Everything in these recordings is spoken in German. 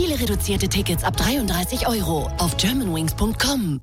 Viele reduzierte Tickets ab 33 € auf germanwings.com.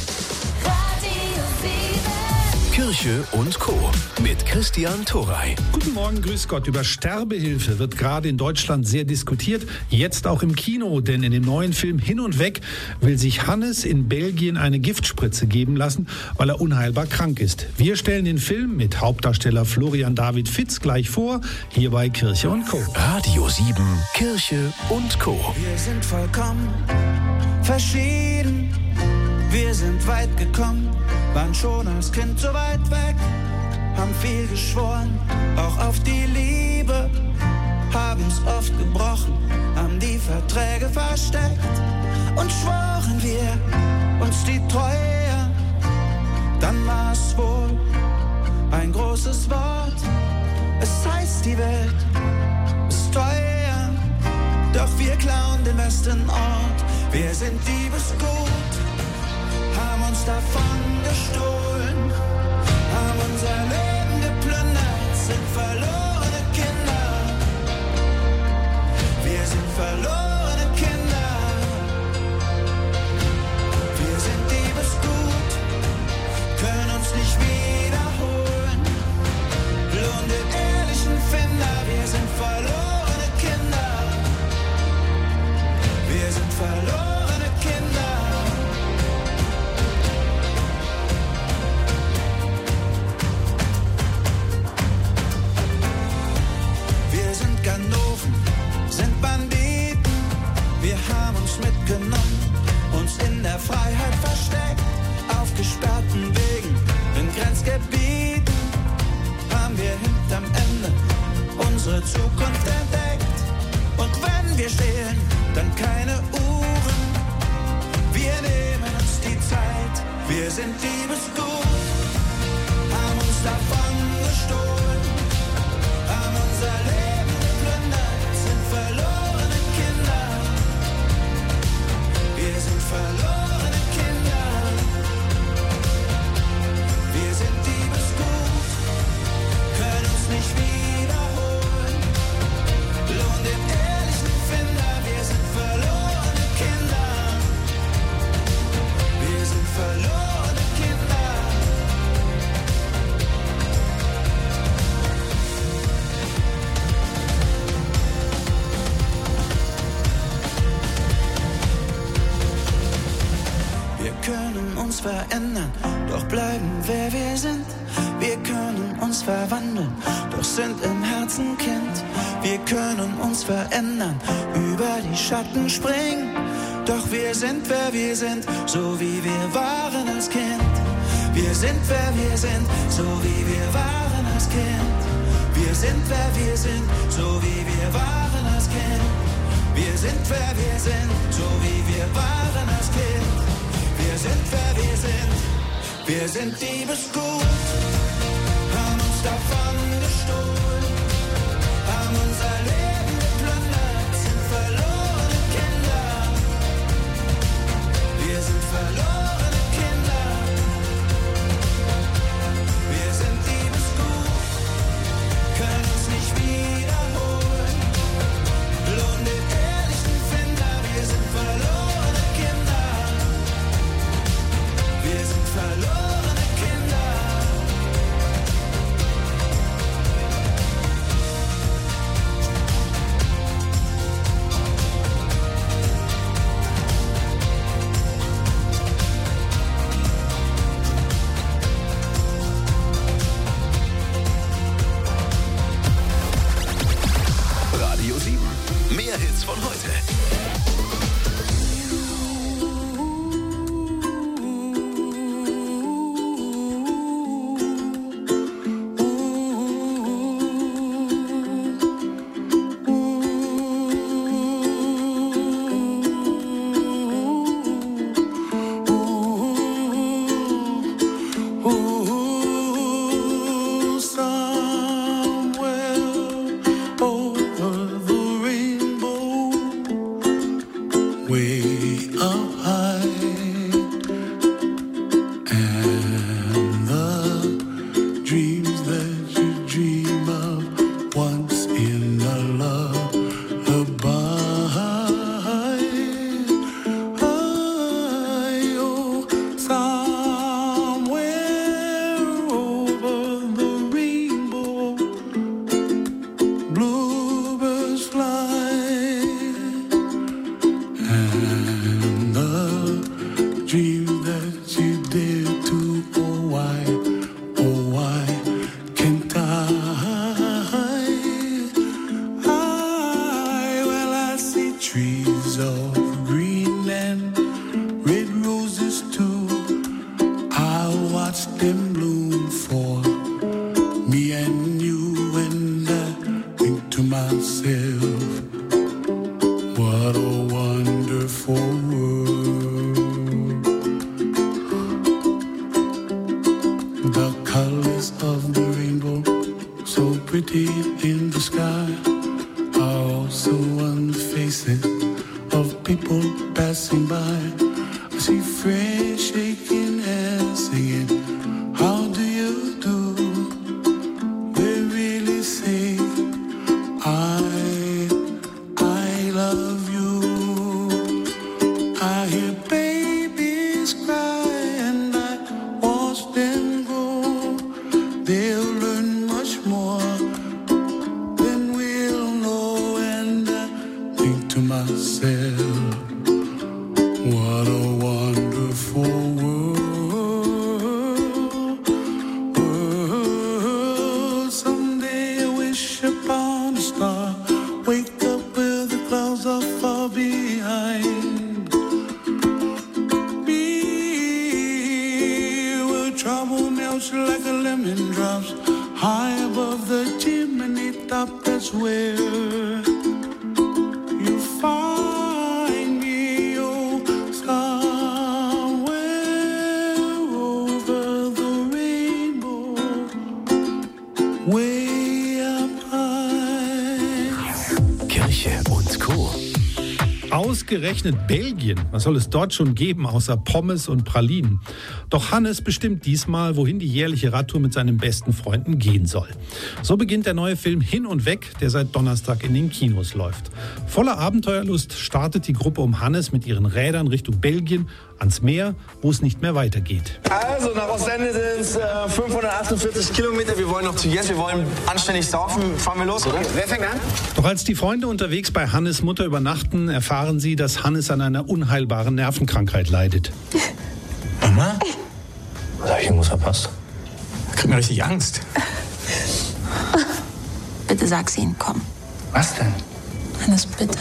Kirche und Co. mit Christian Thorey. Guten Morgen, grüß Gott. Über Sterbehilfe wird gerade in Deutschland sehr diskutiert. Jetzt auch im Kino, denn in dem neuen Film Hin und Weg will sich Hannes in Belgien eine Giftspritze geben lassen, weil er unheilbar krank ist. Wir stellen den Film mit Hauptdarsteller Florian David Fitz gleich vor, hier bei Kirche und Co. Radio 7, Kirche und Co. Wir sind vollkommen verschieden. Wir sind weit gekommen, waren schon als Kind so weit weg, haben viel geschworen, auch auf die Liebe, haben's oft gebrochen, haben die Verträge versteckt und schworen wir uns die Treue, dann war es wohl ein großes Wort, es heißt die Welt ist teuer, doch wir klauen den besten Ort, wir sind diebesgut. Haben uns davon gestohlen, haben unser Leben geplündert, sind verlorene Kinder. Wir sind verlorene Kinder. Wir sind diebesgut, können uns nicht wiederholen. Lohn den ehrlichen Finder, wir sind verlorene Kinder. Wir sind verlorene Kinder. Ganoven, sind Banditen, wir haben uns mitgenommen, uns in der Freiheit versteckt, auf gesperrten Wegen, in Grenzgebieten, haben wir hinterm Ende unsere Zukunft entdeckt. Und wenn wir stehlen, dann keine Uhren, wir nehmen uns die Zeit, wir sind diebesgut, haben uns davon gestohlen, haben unser Leben verlorene Kinder, wir sind verlorene Kinder, wir sind diebesgut, können uns nicht wiederholen, lohn den ehrlichen Finder, wir sind verlorene Kinder, wir sind verlorene Kinder. Wir können uns verändern, doch bleiben wer wir sind. Wir können uns verwandeln, doch sind im Herzen Kind. Wir können uns verändern, über die Schatten springen. Doch wir sind wer wir sind, so wie wir waren als Kind. Wir sind wer wir sind, so wie wir waren als Kind. Wir sind wer wir sind, so wie wir waren als Kind. Wir sind wer wir sind, so wie wir waren als Kind. Wir sind wer wir sind, wir sind diebesgut, haben uns davon gestohlen, haben unser Leben geplündert, sind verlorene Kinder, wir sind verlorene Kinder, wir sind diebesgut, können uns nicht wiederholen, lohn den ehrlichen Finder, wir sind verlorene Kinder. Wir sind verlorene Kinder. Radio 7, mehr Hits von heute. once in a lullaby. trees of Greenland, red roses too. I watched them bloom for me and you, and I think to myself, what a wonderful world. The colors of the rainbow, so pretty in the sky, are also on the faces of people passing by. I see friends shaking hands, singing, how do you do? They really say, I love you. I hear babies cry and I watch them grow. They'll learn much more than we'll know, and I think to myself, what a wonderful world. Someday I wish upon a star, wake up where the clouds are far behind me, where trouble melts like a lemon drops high above the chimney top. That's where you find me, oh, somewhere over the rainbow, way up high. Kirche und Co. Ausgerechnet Belgien. Was soll es dort schon geben, außer Pommes und Pralinen? Doch Hannes bestimmt diesmal, wohin die jährliche Radtour mit seinen besten Freunden gehen soll. So beginnt der neue Film Hin und Weg, der seit Donnerstag in den Kinos läuft. Voller Abenteuerlust startet die Gruppe um Hannes mit ihren Rädern Richtung Belgien, ans Meer, wo es nicht mehr weitergeht. Also, nach Ostende sind es 548 Kilometer. Wir wollen noch zu Jess, wir wollen anständig saufen. Fahren wir los, oder? Wer fängt an? Doch als die Freunde unterwegs bei Hannes Mutter übernachten, erfahren sie, dass Hannes an einer unheilbaren Nervenkrankheit leidet. Mama? Was habe ich irgendwas verpasst? Ich krieg mir richtig Angst. Bitte sag's ihnen, komm. Was denn? Hannes, bitte.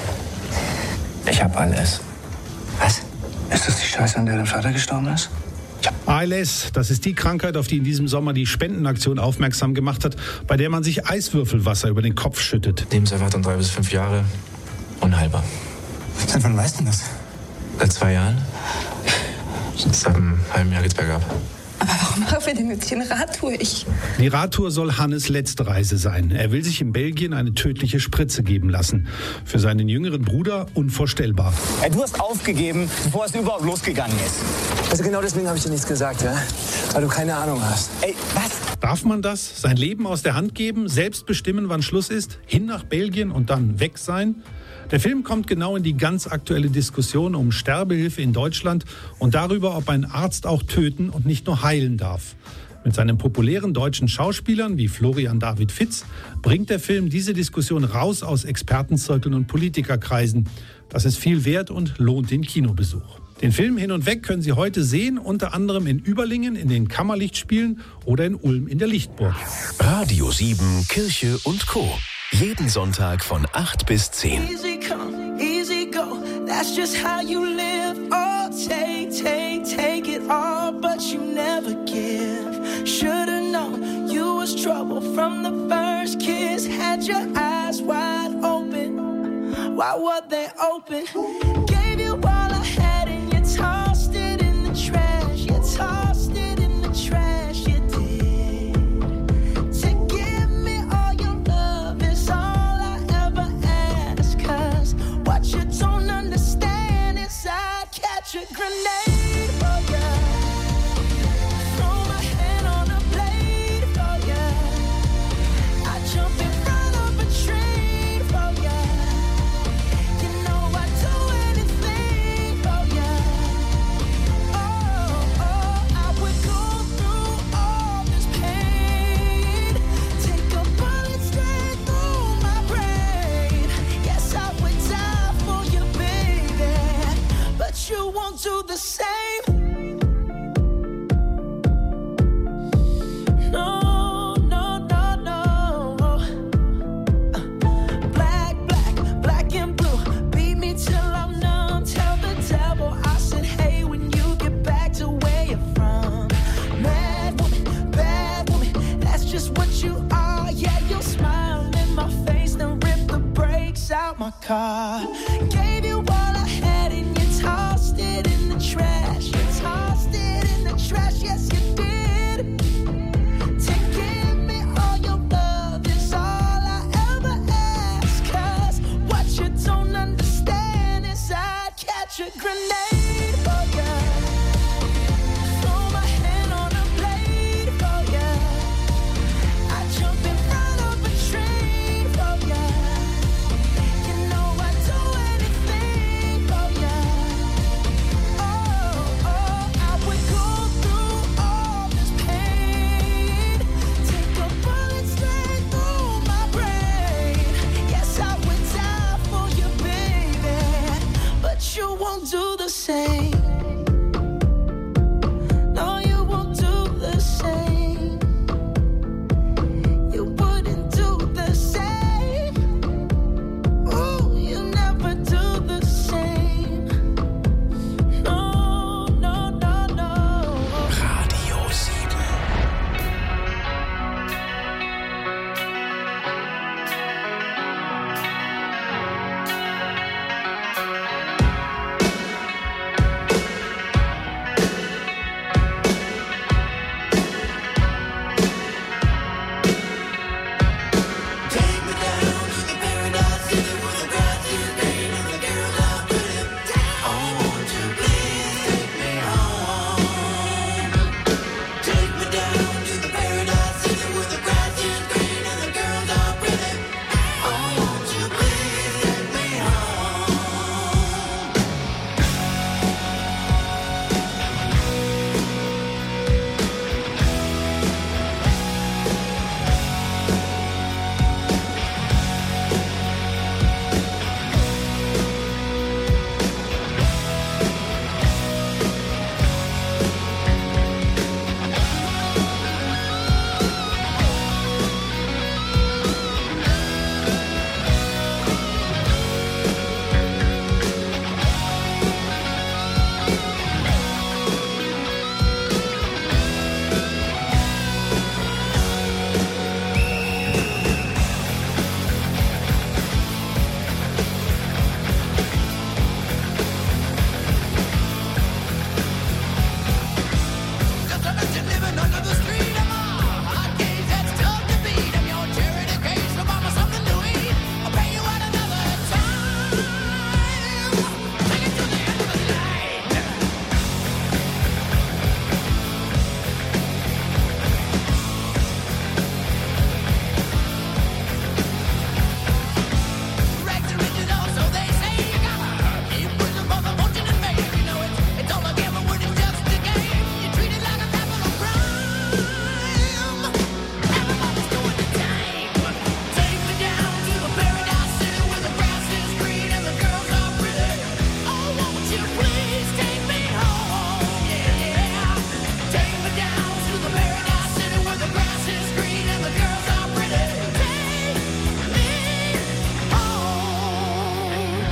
Ich hab alles. Was? Ist das die Scheiße, an der dein Vater gestorben ist? ALS, das ist die Krankheit, auf die in diesem Sommer die Spendenaktion aufmerksam gemacht hat, bei der man sich Eiswürfelwasser über den Kopf schüttet. Lebenserwartung 3 bis 5 Jahre. Unheilbar. Seit wann weißt du das? Seit 2 Jahren. Seit einem halben Jahr geht's bergab. Aber warum machen wir denn jetzt hier eine Radtour? Die Radtour soll Hannes' letzte Reise sein. Er will sich in Belgien eine tödliche Spritze geben lassen. Für seinen jüngeren Bruder unvorstellbar. Ey, du hast aufgegeben, bevor es überhaupt losgegangen ist. Also genau deswegen habe ich dir nichts gesagt, ja? Weil du keine Ahnung hast. Ey, was? Darf man das? Sein Leben aus der Hand geben, selbst bestimmen, wann Schluss ist, hin nach Belgien und dann weg sein? Der Film kommt genau in die ganz aktuelle Diskussion um Sterbehilfe in Deutschland und darüber, ob ein Arzt auch töten und nicht nur heilen darf. Mit seinen populären deutschen Schauspielern wie Florian David Fitz bringt der Film diese Diskussion raus aus Expertenzirkeln und Politikerkreisen. Das ist viel wert und lohnt den Kinobesuch. Den Film Hin und Weg können Sie heute sehen, unter anderem in Überlingen in den Kammerlichtspielen oder in Ulm in der Lichtburg. Radio 7, Kirche und Co. Jeden Sonntag von 8 bis 10. Easy come, easy go, that's just how you live. Oh, take it all, but you never give. Should've known you was trouble from the first kiss. Had your eyes wide open, why were they open? Gave you all I had and you tossed it in the trash. You tossed it in the trash, you did. To give me all your love is all I ever ask. Cause what you don't understand is I'd catch a grenade for ya. Throw my hand on a blade for ya. I jump in front of a train for ya. You know I'd do anything for ya. Oh, I would go through all this pain. Take a bullet straight through my brain. Yes, I would die for you, baby. But you won't do the same. No, no, no, no. Black and blue, be car. Gave you all I had and you tossed it in the trash. You tossed it in the trash, yes you did. To give me all your love is all I ever ask. 'Cause what you don't understand is I'd catch a grenade for you. Throw my hand on a blade for you. I'd jump in front of a train for you. You know I'd do anything for you. Oh, I would go through all this pain. Take a bullet straight through my brain. Yes, I would die for you, baby. But you won't do the same. No, you won't do the same. You wouldn't do the same. Ooh, you never do the same. No, no, no, no. Radio 7. Take me down to the paradise city where the grass is green and the girls are pretty. Oh, won't you please take me home? Take me down to the paradise city where the grass is green and the girls are pretty. Oh, won't you please take me home? Just imagine living under the street. I'm a hot cage that's tough to beat. I'm your charity case, so buy me something to eat. I'll pay you at another time. Take it to the end of the night. Rags and riches, oh, so they say you gotta keep pushing for the fortune and fame. You know it's all a gamble when it's just a game. You treat it like a capital crime. Everybody's doing the same. Take me down to the paradise city where the grass is green and the girls are pretty. Oh, won't you please take me home? Yeah. Take me down to the paradise city where the grass is green and the girls are pretty. Take me home.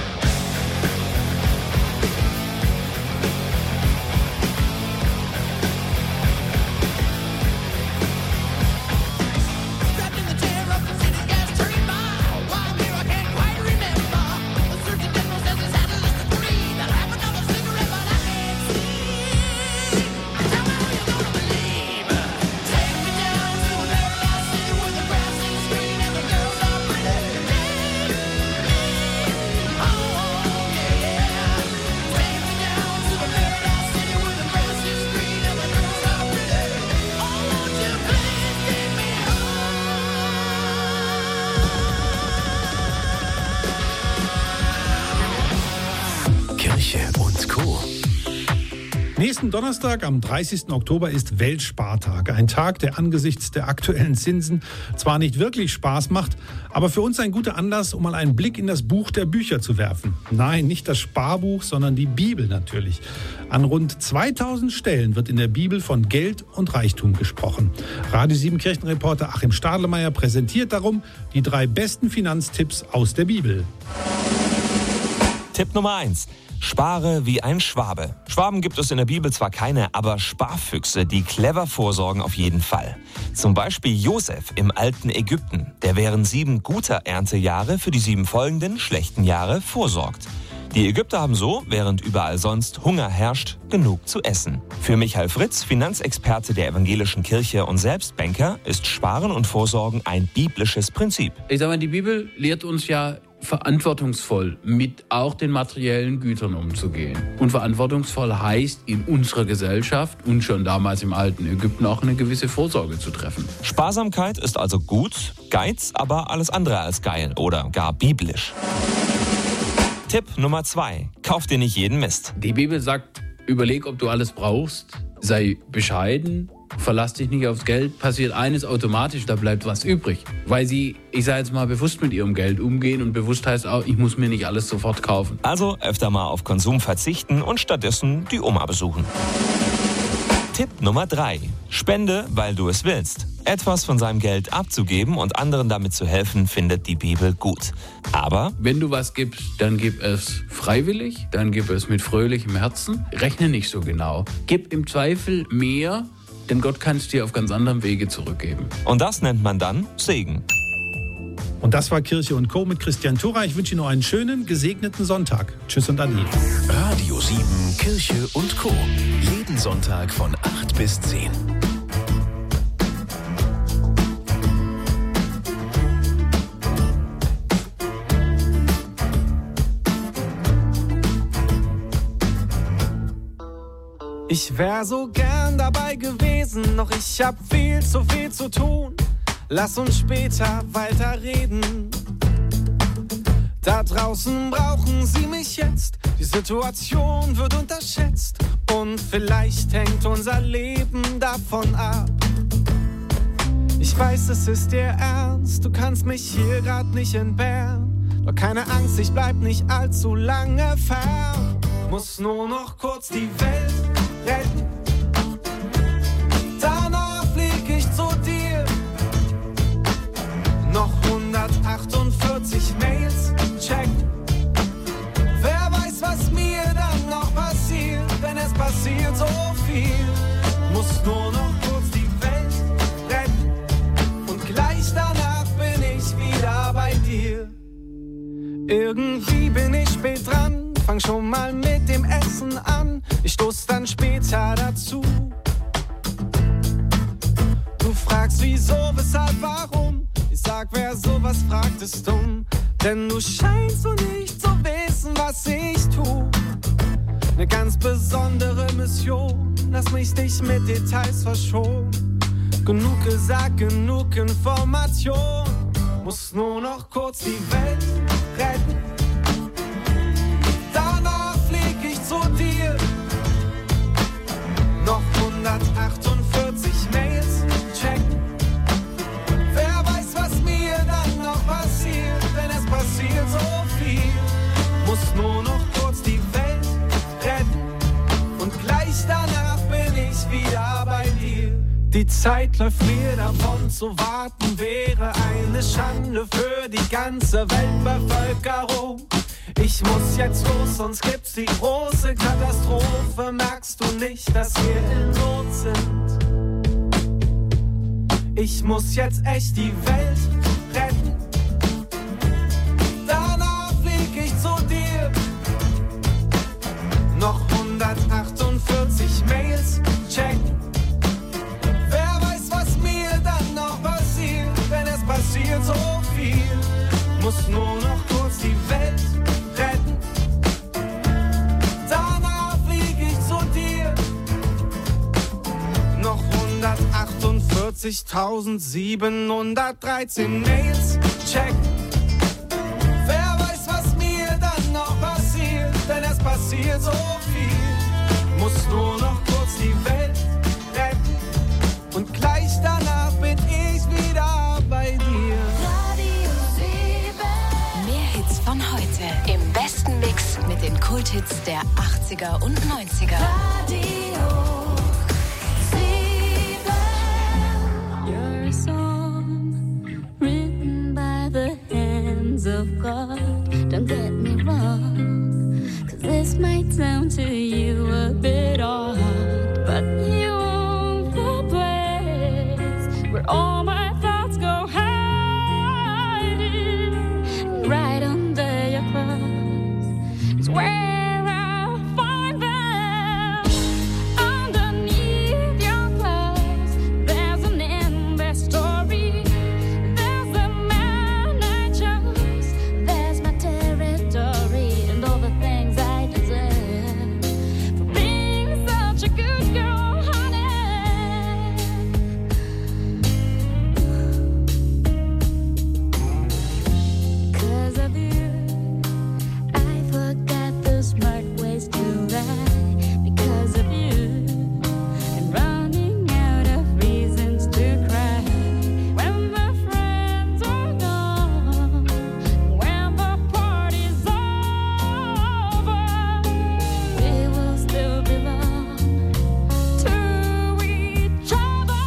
Trapped in the chair of the city gas train by. Why I'm here I can't quite remember. The surgeon general says he's had a list of 3. That'll have another cigarette but I can't see. Tell me how you're gonna believe. Take me down to the paradise city where the grass is green and the girls are pretty. Take me home, yeah. Take me down to the paradise city where the grass is green and the girls are pretty. Oh, won't you please take me Kirche und Co. Nächsten Donnerstag, am 30. Oktober, ist Weltspartag. Ein Tag, der angesichts der aktuellen Zinsen zwar nicht wirklich Spaß macht, aber für uns ein guter Anlass, um mal einen Blick in das Buch der Bücher zu werfen. Nein, nicht das Sparbuch, sondern die Bibel natürlich. An rund 2000 Stellen wird in der Bibel von Geld und Reichtum gesprochen. Radio 7 Kirchenreporter Achim Stadlemeyer präsentiert darum die 3 besten Finanztipps aus der Bibel. Tipp Nummer 1. Spare wie ein Schwabe. Schwaben gibt es in der Bibel zwar keine, aber Sparfüchse, die clever vorsorgen auf jeden Fall. Zum Beispiel Josef im alten Ägypten, der während 7 guter Erntejahre für die 7 folgenden schlechten Jahre vorsorgt. Die Ägypter haben so, während überall sonst Hunger herrscht, genug zu essen. Für Michael Fritz, Finanzexperte der Evangelischen Kirche und selbst Banker, ist Sparen und Vorsorgen ein biblisches Prinzip. Ich sage mal, die Bibel lehrt uns ja, verantwortungsvoll mit auch den materiellen Gütern umzugehen. Und verantwortungsvoll heißt, in unserer Gesellschaft und schon damals im alten Ägypten auch eine gewisse Vorsorge zu treffen. Sparsamkeit ist also gut, Geiz aber alles andere als geil oder gar biblisch. Tipp Nummer 2. Kauf dir nicht jeden Mist. Die Bibel sagt, überleg, ob du alles brauchst, sei bescheiden, verlass dich nicht aufs Geld, passiert eines automatisch, da bleibt was übrig. Weil sie, ich sage jetzt mal, bewusst mit ihrem Geld umgehen und bewusst heißt auch, ich muss mir nicht alles sofort kaufen. Also öfter mal auf Konsum verzichten und stattdessen die Oma besuchen. Tipp Nummer 3. Spende, weil du es willst. Etwas von seinem Geld abzugeben und anderen damit zu helfen, findet die Bibel gut. Aber wenn du was gibst, dann gib es freiwillig, dann gib es mit fröhlichem Herzen. Rechne nicht so genau. Gib im Zweifel mehr, denn Gott kann es dir auf ganz anderem Wege zurückgeben. Und das nennt man dann Segen. Und das war Kirche und Co. mit Christian Thura. Ich wünsche Ihnen noch einen schönen, gesegneten Sonntag. Tschüss und Ade. Radio 7, Kirche und Co. Jeden Sonntag von 8 bis 10. Ich wär so gern dabei gewesen, doch ich hab viel zu tun. Lass uns später weiterreden. Da draußen brauchen sie mich jetzt. Die Situation wird unterschätzt. Und vielleicht hängt unser Leben davon ab. Ich weiß, es ist dir ernst. Du kannst mich hier grad nicht entbehren. Doch keine Angst, ich bleib nicht allzu lange fern. Muss nur noch kurz die Welt retten. Danach flieg ich zu dir. Noch 148 Mails checken. Wer weiß, was mir dann noch passiert, denn es passiert so viel. Muss nur noch kurz die Welt retten. Und gleich danach bin ich wieder bei dir. Irgendwie bin ich spät dran, fang schon mal mit dem Essen an. Ich stoß dann später dazu. Du fragst wieso, weshalb, warum? Ich sag, wer sowas fragt, ist dumm. Denn du scheinst so nicht zu wissen, was ich tu. Ne ganz besondere Mission, lass mich dich mit Details verschonen. Genug gesagt, genug Information. Muss nur noch kurz die Welt retten. Danach flieg ich zu dir. Noch 148 Mails checken. Wer weiß, was mir dann noch passiert, denn es passiert so viel. Muss nur noch kurz die Welt retten. Und gleich danach bin ich wieder bei dir. Die Zeit läuft mir davon, zu warten wäre eine Schande für die ganze Weltbevölkerung. Ich muss jetzt los, sonst gibt's die große Katastrophe. Merkst du nicht, dass wir in Not sind? Ich muss jetzt echt die Welt retten. Danach flieg ich zu dir. Noch 148 Mails checken. Wer weiß, was mir dann noch passiert, wenn es passiert so viel. Muss nur noch kurz die Welt retten. Danach flieg ich zu dir. Noch 148.713 Mails checken. Wer weiß, was mir dann noch passiert, denn es passiert so viel. Muss nur noch kurz die Welt retten. Und gleich danach bin ich wieder bei dir. Radio 7. Mehr Hits von heute. Im besten Mix mit den Kulthits der 80er und 90er. Radio 7. You're a song written by the hands of God. Don't get me wrong, 'cause this This might sound to you a bit odd, but you own the place where all my thoughts go hiding. Right under your clothes is where I find them. Underneath your clothes, there's an endless story. There's the man I chose, there's my territory, and all the things I deserve for being such a good girl, honey. 'Cause of you, I forgot the smart ways to ride. Because of you, and running out of reasons to cry. When the friends are gone, when the party's over, we will still belong to each other.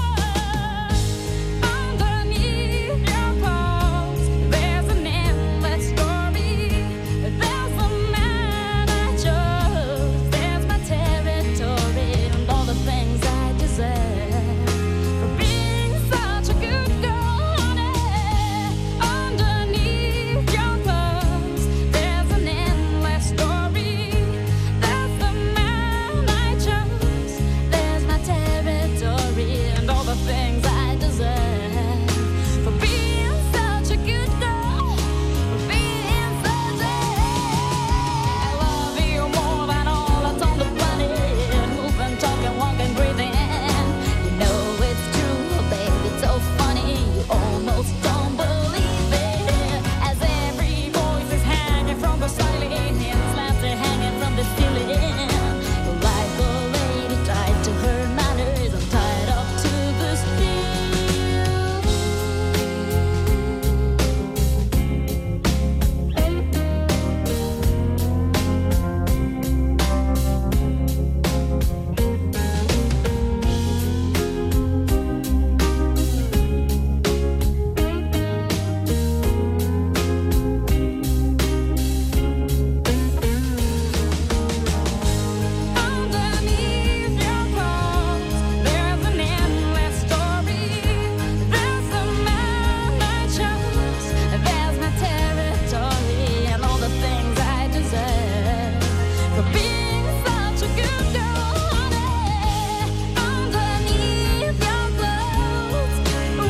Underneath your clothes, there's an endless story. There's the man I chose, there's my territory, and all the things I deserve for being such a good girl, honey. Underneath your clothes, there's an endless story. There's the man I chose, there's my territory, and all the things I deserve for being such a good girl, for being such a... I love you more than all that's on the planet. Moving, talking, walking, breathing. You know it's true, baby, it's so funny. You almost don't believe it. As every voice is hanging from the ceiling, and slabs are hanging from the ceiling. Like a lady tied to her manners, I'm tied up to the Underneath your clothes, there's an endless story. There's the man I chose, there's my territory, and all the things I deserve for being such a good girl, honey. Underneath your clothes,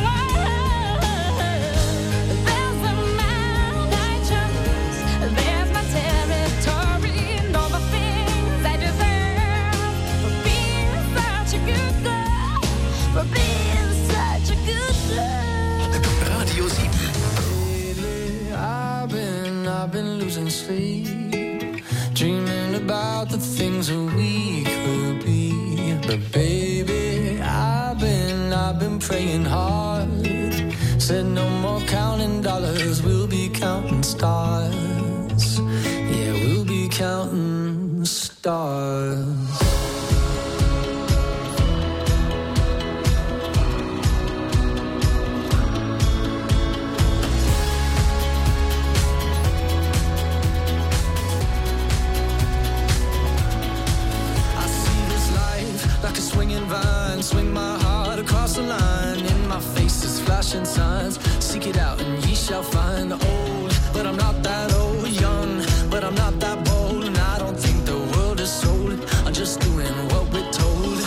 there's the man I chose, there's my territory, and all the things I deserve for being such a good girl, for being such a good girl. Radio 7. I've been losing sleep, dreaming about the things that we could be. But baby, I've been praying hard. Said no more counting dollars, we'll be counting stars. Yeah, we'll be counting stars. I see this life like a swinging vine, swing my heart across the line. In my face is flashing signs, seek it out and ye shall find. Old, but I'm not that old. Young, but I'm not that bold. And I don't think the world is sold, I'm just doing what we're told.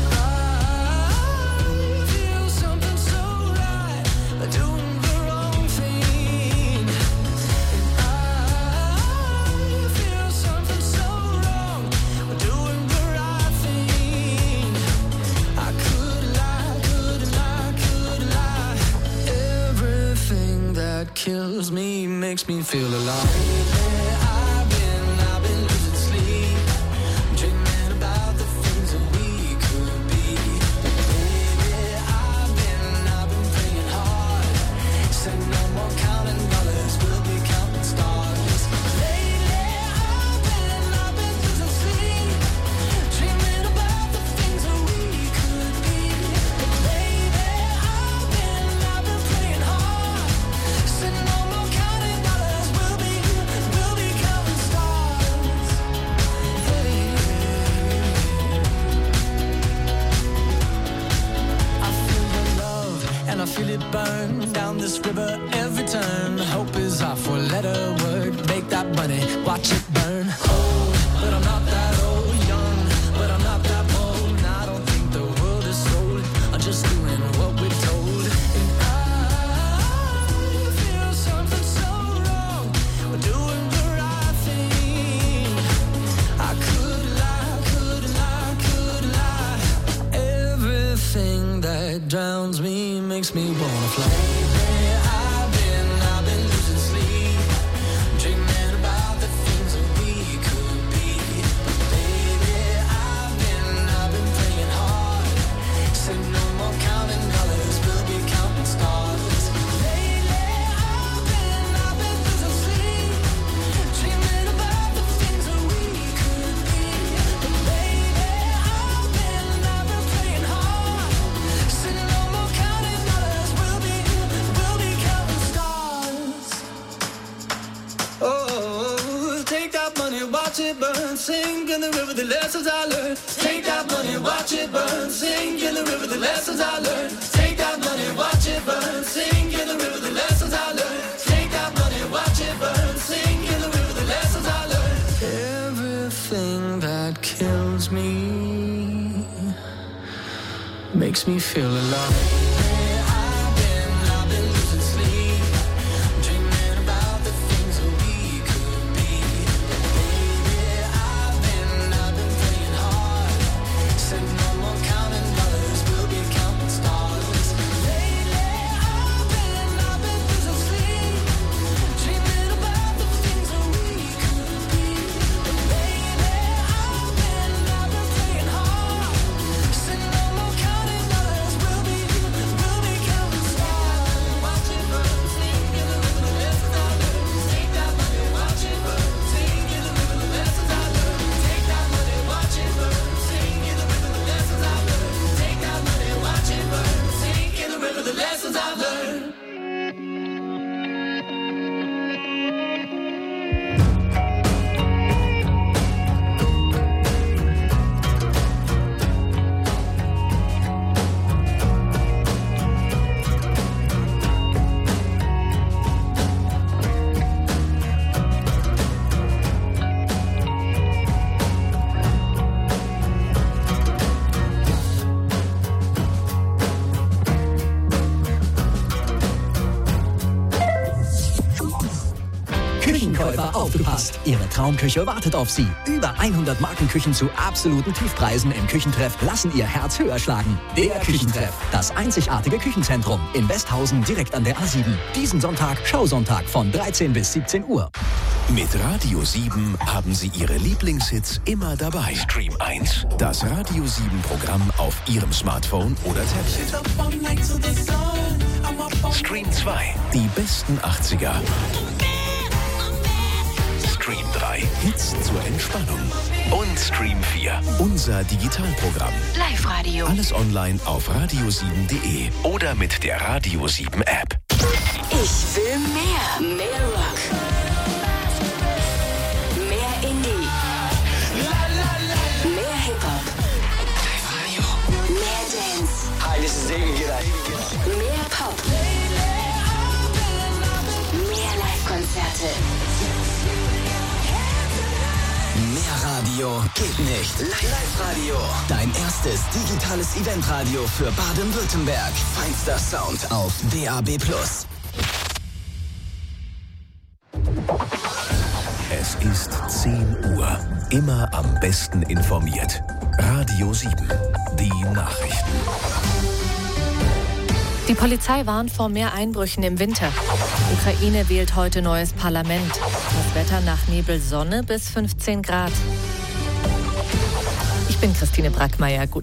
I feel something so right, doing the wrong thing. And I feel something so wrong, doing the right thing. I could lie, could lie. Everything that kills me makes me feel alive. I've been losing sleep, dreaming about the things that we could be. Baby, I've been praying hard. Said no more counting dollars, we'll be counting stars. Lately, I've been losing sleep, dreaming about the things that we could be. Baby, I've been praying hard. Said no more counting dollars, we'll be this river every turn. Hope is our four-letter word. Make that money, watch it burn. Old, but I'm not that old. Young, but I'm not that bold. And I don't think the world is sold. I'm just doing what we're told. And I feel something so wrong. We're doing the right thing. I could lie. Everything that drowns me makes me wanna fly. I've been losing sleep, dreaming about the things that we could be. Baby, I've been praying hard. Said no more counting dollars, we'll be counting stars. Lately, I've been losing sleep, dreaming about the things that we could be. But baby, I've been praying hard. Said no more counting dollars, we'll be counting stars. Oh, take that money, watch it burn, sink in the river, the lessons I learned. Take that money, watch it burn, sink in the river, the lessons I learned. Take that money, watch it burn, sink in the river, the lessons I learned. Take that money, watch it burn, sink in the river, the lessons I learned. Everything that kills me makes me feel alive. I've been losing sleep, dreaming about the things that we could be. Baby, I've been praying hard. Said no more counting dollars, we'll be counting stars. Lately, I've been losing sleep, dreaming about the things that we could be. Baby, I've been praying hard. Said no more counting dollars, we'll be counting stars. Watch it burn, sink in the river, the lessons I learned. Take that money, watch it burn, sink in the river, the lessons I learned. Take that money, watch it burn, sink in the river, the lessons I learned. Take that money, watch it burn, sink in the river, the lessons I've learned. Küchenkäufer, aufgepasst! Ihre Traumküche wartet auf Sie. Über 100 Markenküchen zu absoluten Tiefpreisen im Küchentreff lassen Ihr Herz höher schlagen. Der Küchentreff, das einzigartige Küchenzentrum in Westhausen direkt an der A7. Diesen Sonntag Schausonntag von 13 bis 17 Uhr. Mit Radio 7 haben Sie Ihre Lieblingshits immer dabei. Stream 1, das Radio 7 Programm auf Ihrem Smartphone oder Tablet. Stream 2, die besten 80er. Stream 3, Hits zur Entspannung. Und Stream 4, unser Digitalprogramm. Live-Radio. Alles online auf radio7.de oder mit der Radio 7 App. Ich will mehr. Mehr Rock. Mehr Indie. Mehr Hip-Hop. Mehr Dance. Hi, this is David Guetta. Mehr Pop. Mehr Live-Konzerte. Mehr Radio geht nicht. Live-Radio. Dein erstes digitales Eventradio für Baden-Württemberg. Feinster Sound auf DAB+. Es ist 10 Uhr. Immer am besten informiert. Radio 7. Die Nachrichten. Die Polizei warnt vor mehr Einbrüchen im Winter. Ukraine wählt heute neues Parlament. Das Wetter nach Nebel, Sonne bis 15 Grad. Ich bin Christine Brackmeier. Guten